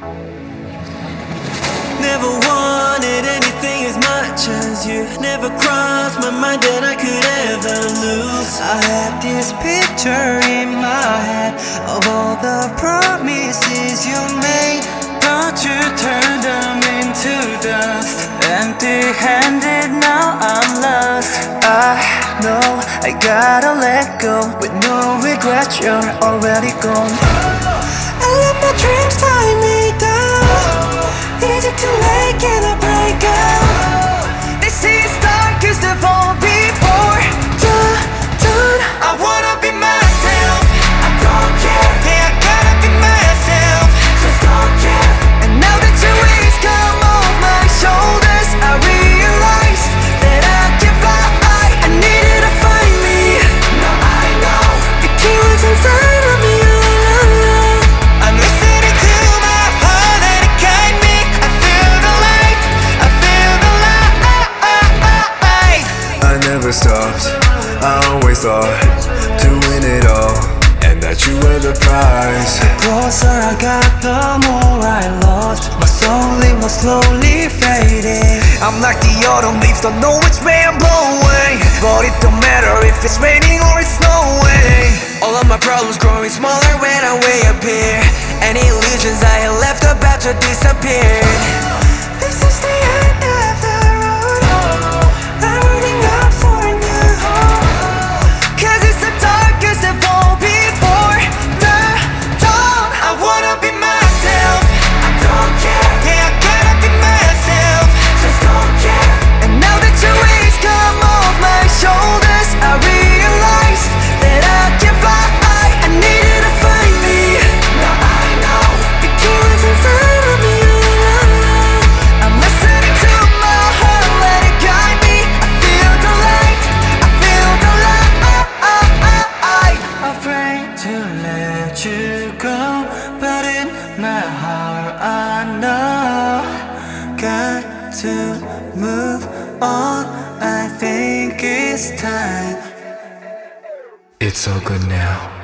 Never wanted anything as much as you. Never crossed my mind that I could ever lose. I had this picture in my head of all the promises you made, but you turned them into dust. Empty-handed, now I'm lost. I know I gotta let go. With no regrets, you're already gone. I let my dreams tie me down. Easy to let, can I break out? They say it's dark as the fall before dawn. I wanna be myself, I don't care. Yeah, I gotta be myself, just don't care. And now that your wings come off my shoulders, I realize that I can fly. I needed to find me. Now I know the key was inside of me all along. I'm listening to my heart, let it guide me. I feel the light, I feel the light. I never stopped, I always thought to win it all, and that you were the prize. The closer I got, the more I lost. My soul, it was slowly fading. I'm like the autumn leaves, don't know which way I'm blowing, but it don't matter if it's raining or it's snowing. All of my problems growing smaller when I'm way up here. Any illusions I had left about to disappear. This is the end of the road. I'm running up for a new home. 'Cause it's the darkest of all before the dawn. I wanna be myself, I don't care. Yeah, I gotta be myself, just don't care. And now that your wings come off my shoulders, I realize that I can fly. I needed to find me. Now I know The key was inside of me all along. I'm listening to my heart, let it guide me. I feel the light, I feel the light. Afraid to let you go, but in my heart I know. Got to move on, I think it's time. It's all good now.